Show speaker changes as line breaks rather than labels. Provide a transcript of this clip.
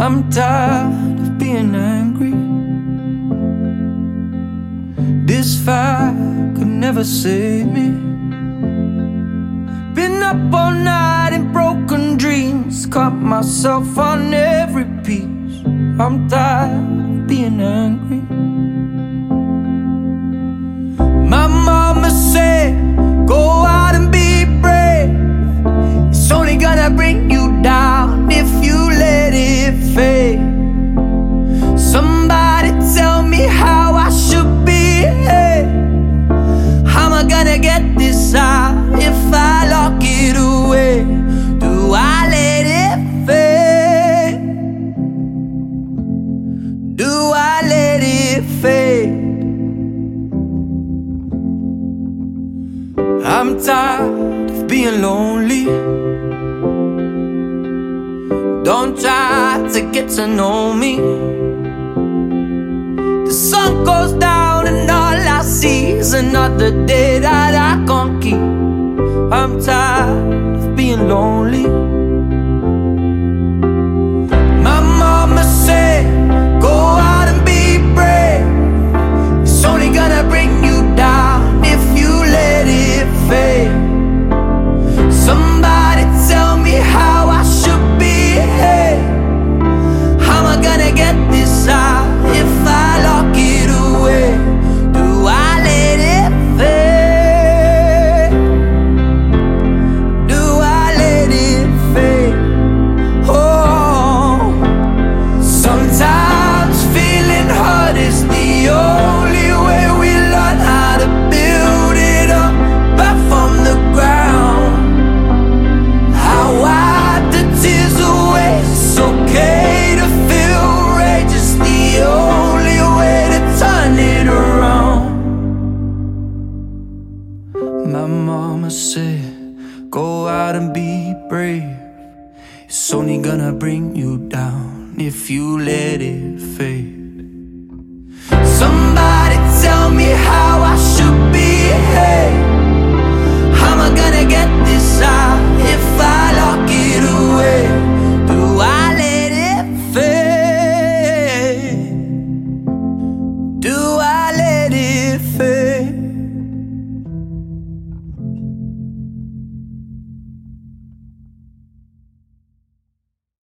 I'm tired of being angry. This fire could never save me. Been up all night in broken dreams, caught myself on every piece. I'm tired of being angry. My mama said, go out and be brave. It's only gonna bring you down if you let it fade. Somebody tell me how I should behave. How am I gonna get this out if I lock it away? Do I let it fade? Do I let it fade? I'm tired of being lonely. Don't try to get to know me. The sun goes down and all I see is another day that I can't keep. I'm tired of being lonely. My mama said, go out and be brave. It's only gonna bring you down if you let it fade. Somebody tell me how I should behave. How am I gonna get this out if I lock it away? Do I let it fade? Do I let it fade? Oh, sometimes feeling hurt is the only way we learn how to build it up back from the ground. How wipe the tears away? It's okay to feel rage. It's the only way to turn it around. My mama said, go out and be brave. It's only gonna bring you down if you let it fade.